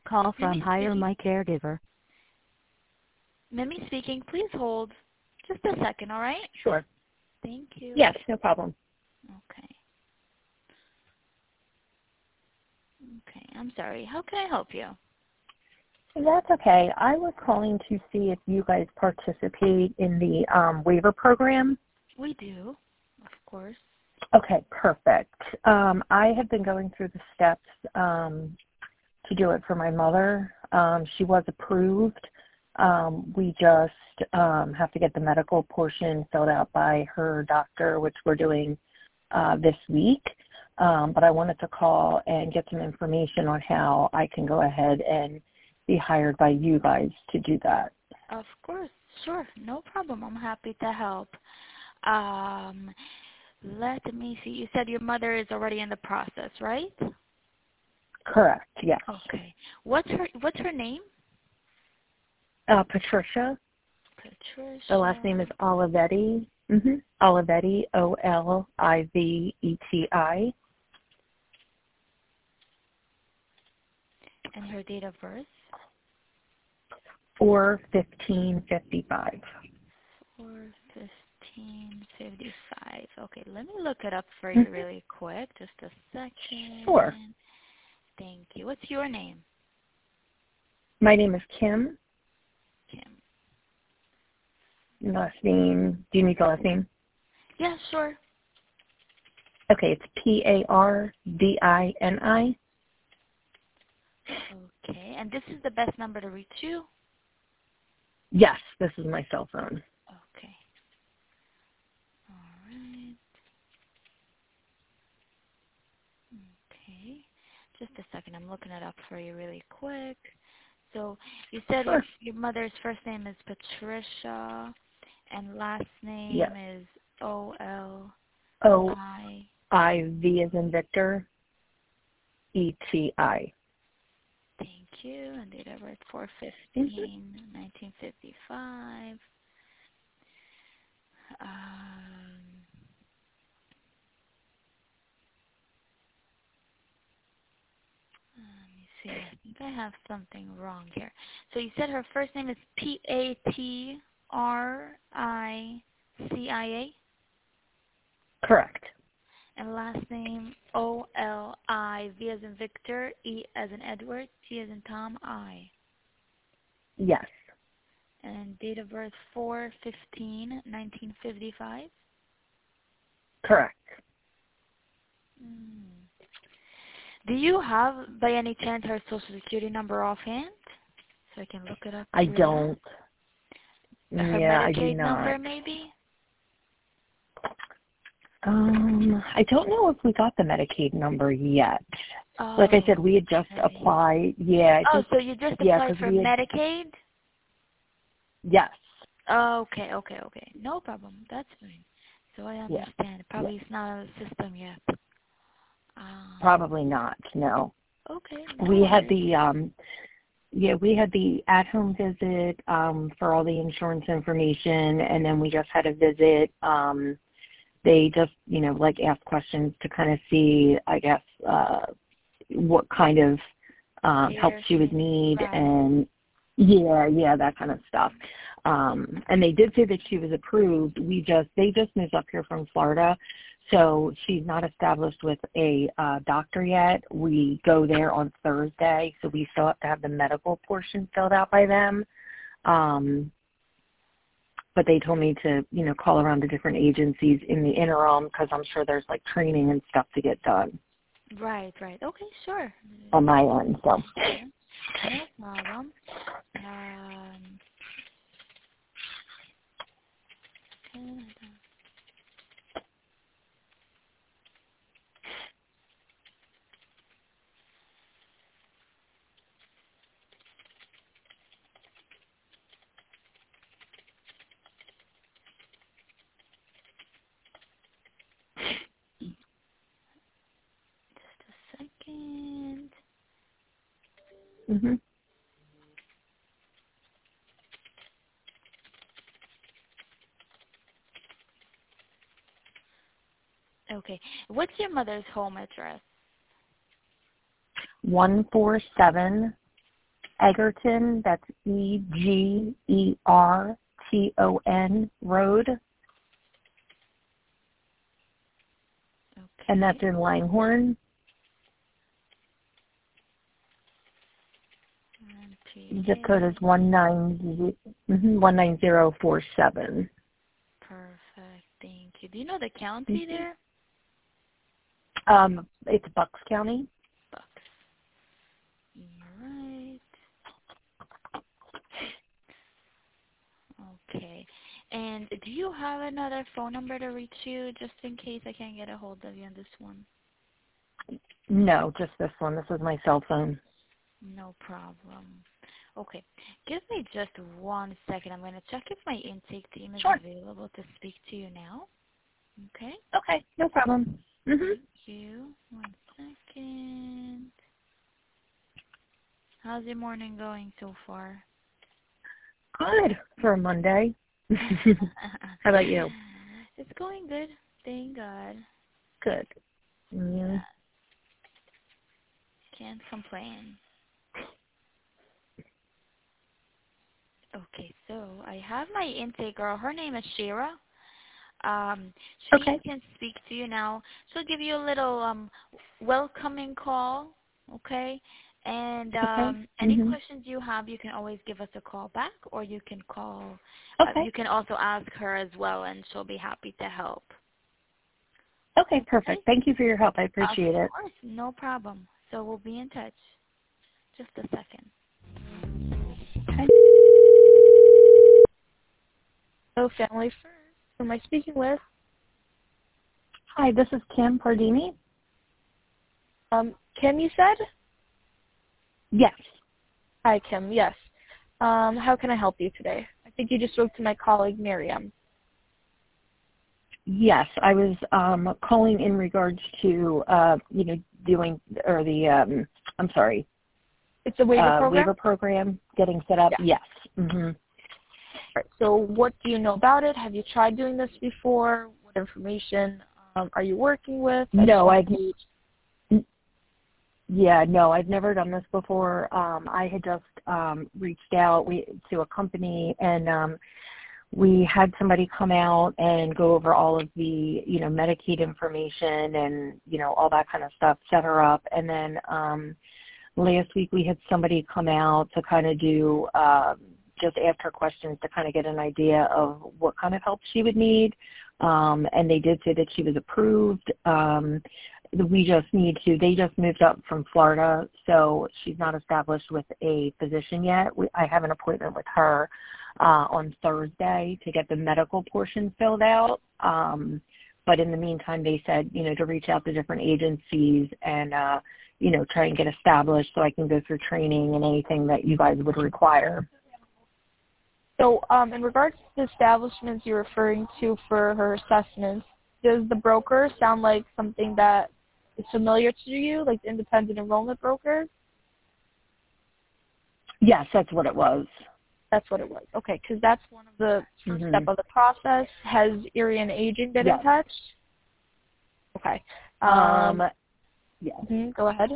Call from Hire My Caregiver. Mimi speaking. Please hold just a second, all right? Sure. Thank you. Yes, no problem. Okay. Okay, I'm sorry. How can I help you? That's okay. I was calling to see if you guys participate in the waiver program. We do, of course. Okay, perfect. I have been going through the steps to do it for my mother. She was approved. We just have to get the medical portion filled out by her doctor, which we're doing this week. But I wanted to call and get some information on how I can go ahead and be hired by you guys to do that. Of course, sure, no problem. I'm happy to help. Let me see. You said your mother is already in the process, right? Correct, yes. Okay. What's her name? Patricia. Patricia. The last name is Olivetti. Olivetti, Oliveti. And her date of birth? 4/15/55. 4/15/55. Okay, let me look it up for you really quick. Just a second. Sure. Thank you. What's your name? My name is Kim. Kim. Last name, do you need the last name? Yeah, sure. Okay, it's Pardini. Okay, and this is the best number to reach you? Yes, this is my cell phone. Okay. All right. Okay. Just a second. I'm looking it up for you really quick. So you said Sure. your mother's first name is Patricia and last name is Olivi. O-I-V as in Victor, E-T-I. Thank you. And date of birth 4/15/1955. Let me see. I think I have something wrong here. So you said her first name is Patricia. Correct. And last name Oliv as in Victor, E as in Edward, T as in Tom, I. Yes. And date of birth 4/15/1955. Correct. Do you have, by any chance, her social security number offhand? So I can look it up. I don't. Her I do Medicaid not. number, maybe? I don't know if we got the Medicaid number yet. Oh, like I said, we had just applied. Yeah. So you just applied for Medicaid? Yes. Oh, okay. No problem. That's fine. So I understand. Probably it's not on the system yet. Probably not. No. Okay. We had the at-home visit for all the insurance information, and then we just had a visit. They just, asked questions to kind of see, I guess, what kind of help she would need, and that kind of stuff. And they did say that she was approved. They just moved up here from Florida, so she's not established with a doctor yet. We go there on Thursday, so we still have to have the medical portion filled out by them. But they told me to, call around to different agencies in the interim because I'm sure there's training and stuff to get done. Right. Okay, sure. On my end, so. No problem. Just a second. Okay. What's your mother's home address? 147 Egerton, that's Egerton Road, Okay. and that's in Langhorne. Zip code is 19047. Perfect. Thank you. Do you know the county there? It's Bucks County. Bucks. You're right. Okay. And do you have another phone number to reach you just in case I can't get a hold of you on this one? No, just this one. This is my cell phone. No problem. Okay. Give me just 1 second. I'm going to check if my intake team is available to speak to you now. Okay? Okay, no problem. Thank you. 1 second. How's your morning going so far? Good for a Monday. How about you? It's going good. Thank God. Good. Yeah. Can't complain. Okay, so I have my intake girl. Her name is Shira. She can speak to you now. She'll give you a little welcoming call, okay? And any questions you have, you can always give us a call back, or you can call. You can also ask her as well, and she'll be happy to help. Okay, perfect. Thank you for your help. I appreciate it. Of course, no problem. So we'll be in touch. Just a second. Okay. Hello, Family First. Who am I speaking with? Hi, this is Kim Pardini. Kim, you said? Yes. Hi, Kim. Yes. How can I help you today? I think you just spoke to my colleague, Miriam. Yes, I was calling in regards to doing I'm sorry. It's a waiver program. Waiver program getting set up. Yeah. Yes. Mm-hmm. Right. So, what do you know about it? Have you tried doing this before? What information are you working with? No, I've never done this before. I had just reached out to a company, and we had somebody come out and go over all of the, Medicaid information and, all that kind of stuff, set her up. And then last week we had somebody come out to kind of do, just ask her questions to kind of get an idea of what kind of help she would need. And they did say that she was approved. They just moved up from Florida, so she's not established with a physician yet. I have an appointment with her on Thursday to get the medical portion filled out. But in the meantime, they said, to reach out to different agencies and, try and get established so I can go through training and anything that you guys would require. So in regards to the establishments you're referring to for her assessments, does the broker sound like something that is familiar to you, like the independent enrollment broker? Yes, that's what it was. That's what it was. Okay, because that's one of the first step of the process. Has Erie and Aging been in touch? Okay. Yeah. Go ahead.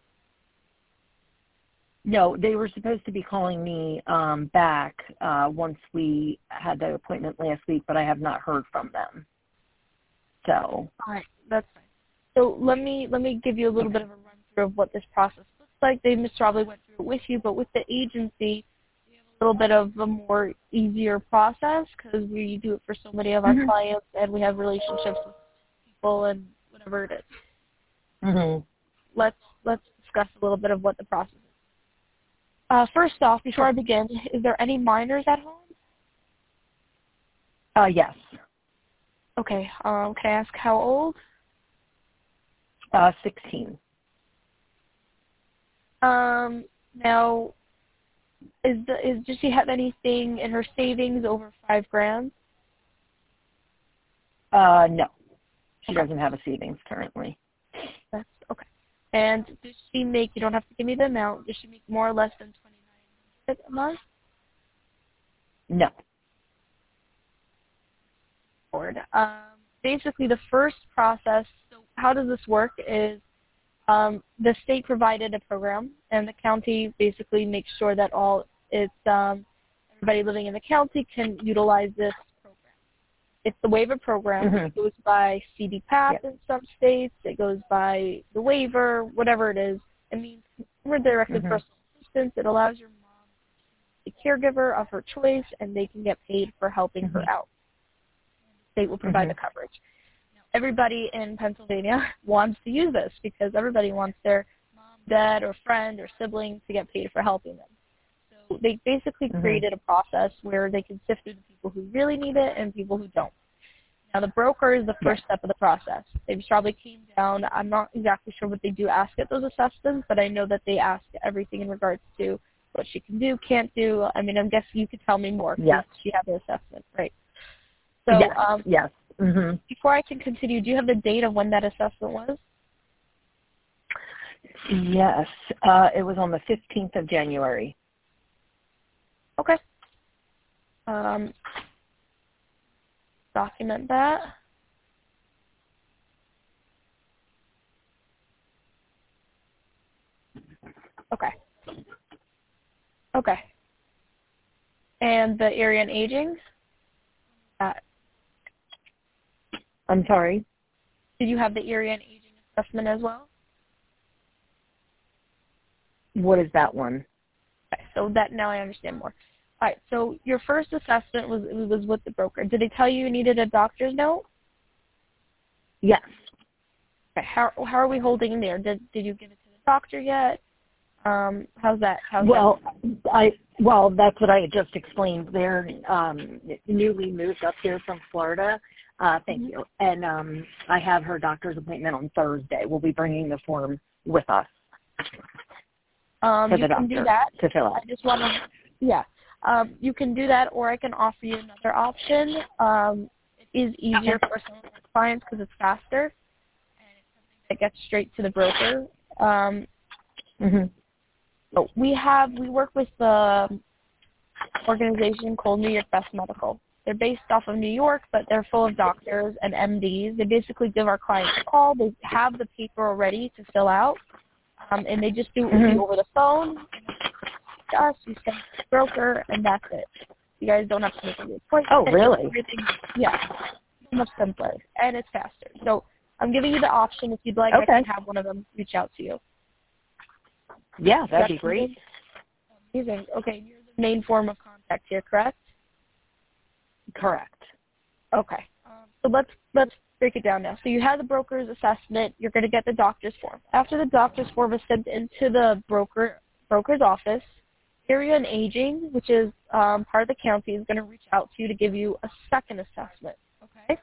No, they were supposed to be calling me back once we had the appointment last week, but I have not heard from them. So. All right, that's fine. So let me give you a little bit of a run through of what this process looks like. They probably went through it with you, but with the agency, we have a little bit of a more easier process because we do it for so many of our clients, and we have relationships with people and whatever it is. Let's discuss a little bit of what the process is. First off, before I begin, is there any minors at home? Yes. Okay. Can I ask how old? 16. Now, does she have anything in her savings over $5,000? No. She doesn't have a savings currently. That's okay. And does she make, you don't have to give me the amount, does she make more or less than $2,900 a month? No. Basically, the first process, so how does this work is The state provided a program, and the county basically makes sure that everybody living in the county can utilize this program. It's the waiver program. Mm-hmm. It goes by CDPAP in some states. It goes by the waiver, whatever it is. It means consumer directed personal assistance. It allows your mom to be a caregiver of her choice, and they can get paid for helping her out. The state will provide the coverage. Now, everybody in Pennsylvania wants to use this because everybody wants their mom, dad, or friend or sibling to get paid for helping them. So they basically created a process where they can sift through the people who really need it and people who don't. Now, the broker is the first step of the process. They probably came down. I'm not exactly sure what they do ask at those assessments, but I know that they ask everything in regards to what she can do, can't do. I mean, I'm guessing you could tell me more because she had the assessment, right? So, yes. Before I can continue, do you have the date of when that assessment was? Yes. It was on the 15th of January. Okay. Document that. Okay. Okay. And the area and aging? I'm sorry? Did you have the area and aging assessment as well? What is that one? Okay, so that now I understand more. All right, so your first assessment was with the broker. Did they tell you needed a doctor's note? Yes. Okay, how are we holding in there? Did you give it to the doctor yet? How's that? Well, that's what I had just explained. They're newly moved up here from Florida. Thank you. And I have her doctor's appointment on Thursday. We'll be bringing the form with us for the doctor do that. to fill out. I just want to, you can do that, or I can offer you another option. It is easier for some of our clients because it's faster, and it's something that gets straight to the broker. So we work with the organization called New York Best Medical. They're based off of New York, but they're full of doctors and MDs. They basically give our clients a call. They have the paper already to fill out, and they just do it with you over the phone. To us, we send it to the broker, and that's it. You guys don't have to make any appointments. Oh, really? Yeah, much simpler, and it's faster. So I'm giving you the option. If you'd like, I can have one of them reach out to you. Yeah, that'd be great. Amazing. Okay, you're the main form of contact here, correct? Correct. Okay. So let's break it down now. So you have the broker's assessment. You're going to get the doctor's form. After the doctor's form is sent into the broker's office, area and aging, which is part of the county, is going to reach out to you to give you a second assessment. Okay?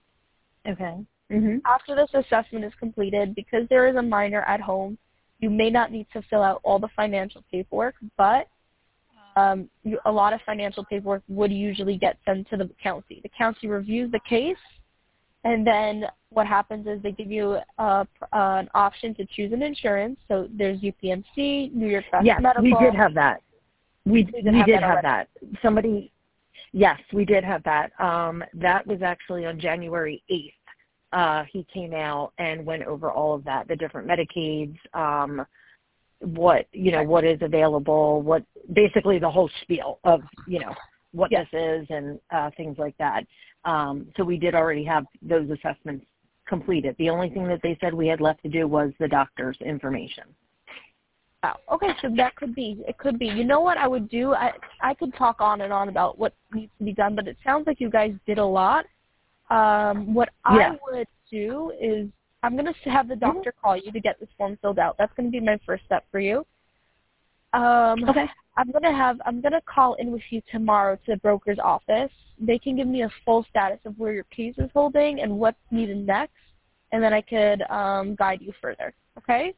Okay. After this assessment is completed, because there is a minor at home, you may not need to fill out all the financial paperwork, but a lot of financial paperwork would usually get sent to the county. The county reviews the case, and then what happens is they give you an option to choose an insurance. So there's UPMC, New York Best Medical. Yes, we did have that. We did have that. Yes, we did have that. That was actually on January 8th. He came out and went over all of that, the different Medicaids, what is available, what basically the whole spiel of, what this is and things like that. So we did already have those assessments completed. The only thing that they said we had left to do was the doctor's information. Wow. Okay, so it could be. You know what I would do? I could talk on and on about what needs to be done, but it sounds like you guys did a lot. What I would do is I'm going to have the doctor call you to get this form filled out. That's going to be my first step for you. Okay. I'm going to call in with you tomorrow to the broker's office. They can give me a full status of where your case is holding and what's needed next, and then I could guide you further. Okay?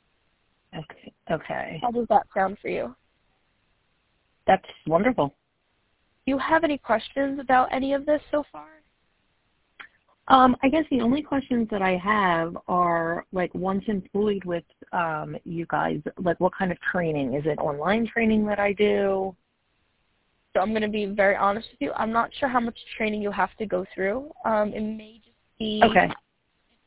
Okay. How does that sound for you? That's wonderful. Do you have any questions about any of this so far? I guess the only questions that I have are, once employed with you guys, what kind of training? Is it online training that I do? So I'm going to be very honest with you. I'm not sure how much training you'll have to go through. It may just be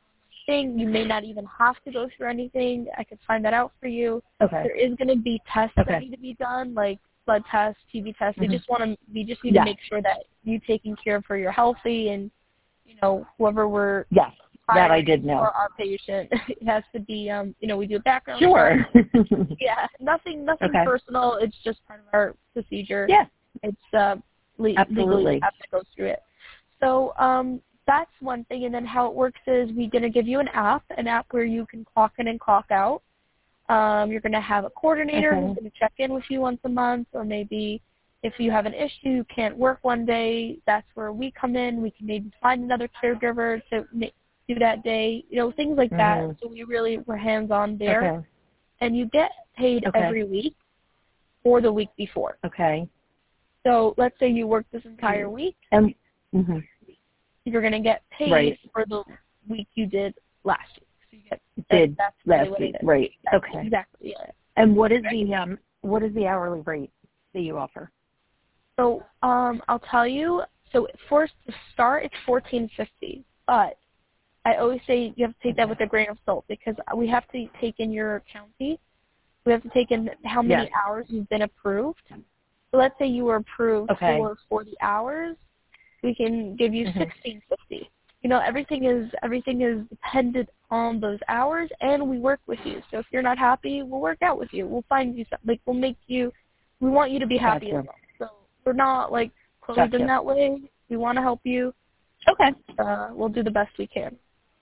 anything. You may not even have to go through anything. I could find that out for you. Okay. There is going to be tests that need to be done, like blood tests, TB tests. We just need to make sure that you taking care of her, you're healthy, and whoever we're that I did know. For our patient, it has to be we do a background Sure. check. Yeah, nothing personal. It's just part of our procedure. Yeah. It's legally have to go through it. So that's one thing. And then how it works is we're going to give you an app where you can clock in and clock out. You're going to have a coordinator who's going to check in with you once a month, or maybe if you have an issue, you can't work one day, that's where we come in. We can maybe find another caregiver to do that day, things like that. So we're hands-on there. Okay. And you get paid every week for the week before. Okay. So let's say you work this entire week. You're going to get paid for the week you did last week. So you get that's last really week, what it is. right? Exactly. Okay. Exactly. Yeah. And what is the hourly rate that you offer? So I'll tell you. So to start, it's $14.50, but I always say you have to take that with a grain of salt because we have to take in your county. We have to take in how many hours you've been approved. So let's say you were approved for 40 hours. We can give you $16.50. Everything is dependent on those hours, and we work with you. So if you're not happy, we'll work out with you. We'll find you something. We want you to be happy as well. So we're not closed in that way. We want to help you. Okay. We'll do the best we can.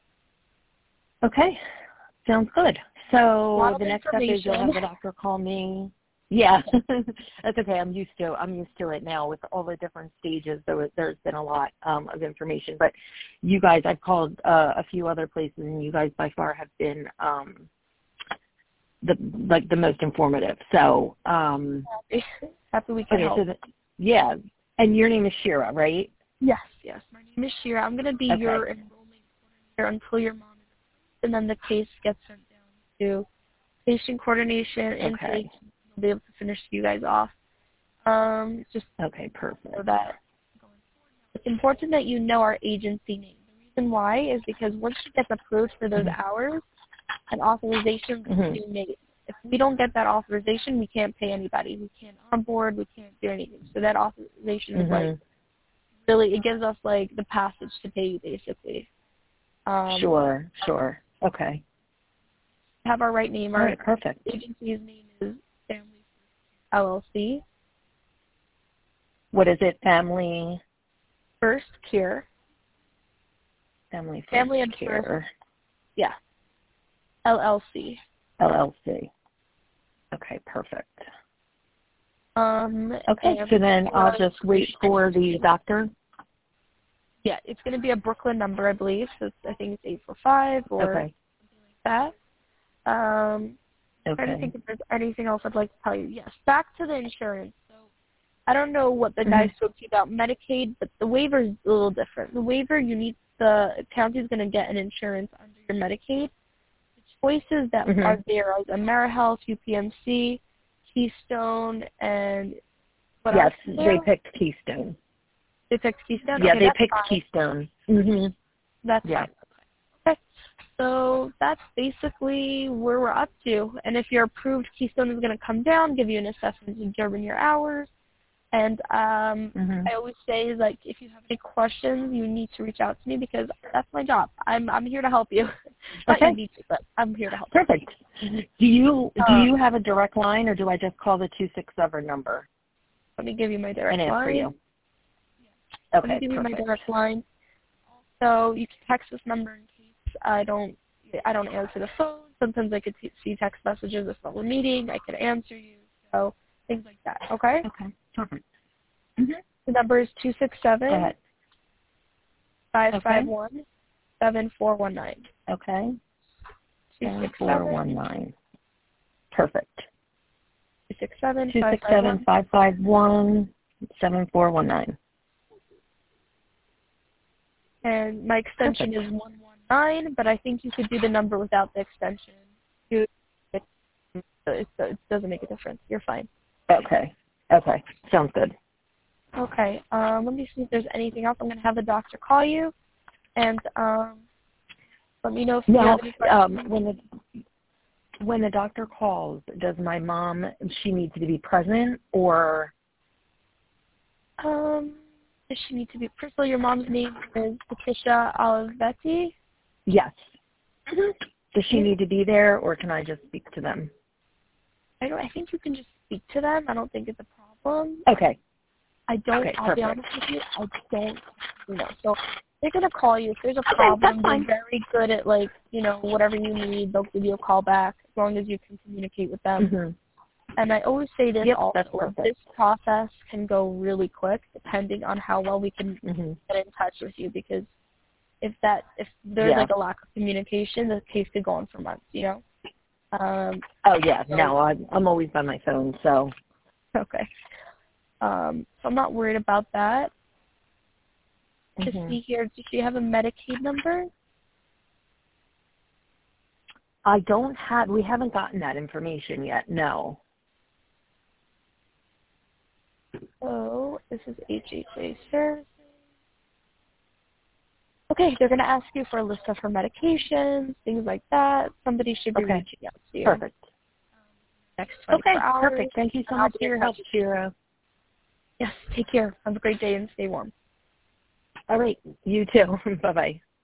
Okay. Sounds good. So the next step is you'll have the doctor call me. Yeah, that's okay. I'm used to it now with all the different stages. There's been a lot of information, but you guys, I've called a few other places, and you guys by far have been the most informative. So happy we can help. So and your name is Shira, right? Yes. My name is Shira. I'm going to be your enrollment coordinator until your mom is approved, and then the case gets sent down to patient coordination intake. Be able to finish you guys off. Just perfect. So that going forward, it's important that you know our agency name. The reason why is because once you get approved for those hours, an authorization will be made. If we don't get that authorization, we can't pay anybody. We can't onboard. We can't do anything. So that authorization is really, it gives us the passage to pay you basically. Sure. Okay. Have our right name. Our perfect. Agency's name is Family LLC. What is it? Family First Care. Family and Care. First. Yeah. LLC. Okay, perfect. Okay, so then I'll just wait for the doctor. Yeah, it's going to be a Brooklyn number, I believe. So I think it's 845 or something like that. I'm trying to think if there's anything else I'd like to tell you. Yes, back to the insurance. So I don't know what the guy spoke to you about Medicaid, but the waiver is a little different. The waiver, the county is going to get an insurance under your Medicaid. The choices that are there are AmeriHealth, UPMC, Keystone, and what else? Yes, they picked Keystone. They picked Keystone? Yeah, okay, they picked fine. Keystone. That's fine. Okay. So that's basically where we're up to. And if you're approved, Keystone is going to come down, give you an assessment to determine your hours. And I always say, if you have any questions, you need to reach out to me because that's my job. I'm here to help you. Not you need to, but I'm here to help. Perfect. Do you have a direct line, or do I just call the 267 number? Let me give you my direct line. And ask for you. Let me give you my direct line. Also, you can text this number in case I don't answer the phone. Sometimes I could see text messages if I'm in a meeting. I could answer you. So things like that. Okay? Okay. Perfect. The number is 267 551 7419. Okay. 7419. Perfect. 267 551 7419. And my extension is 119, but I think you could do the number without the extension. It doesn't make a difference. You're fine. Okay. Sounds good. Okay. Let me see if there's anything else. I'm going to have the doctor call you. And Let me know if you Now, have any questions. when the doctor calls, does my mom, she needs to be present, or? Does she need to be? First of all, your mom's name is Patricia Olivetti. Yes. Mm-hmm. Does she need to be there, or can I just speak to them? I think you can just speak to them. I don't think it's a problem. Okay. I'll be honest with you, I don't know. So they're going to call you. If there's a problem, they're very good at, like, whatever you need, they'll give you a call back as long as you can communicate with them. Mm-hmm. And I always say this also, that's perfect. this process can go really quick depending on how well we can get in touch with you, because if there's like a lack of communication, the case could go on for months, I'm always by my phone, so. Okay. So I'm not worried about that. To see here, does she have a Medicaid number? We haven't gotten that information yet, no. So this is HHA services. Okay, they're going to ask you for a list of her medications, things like that. Somebody should be reaching out to you. Perfect. Next 24 hours. Perfect. Thank you so much for your help, Shira. Yes, take care. Have a great day and stay warm. All right. You too. Bye-bye.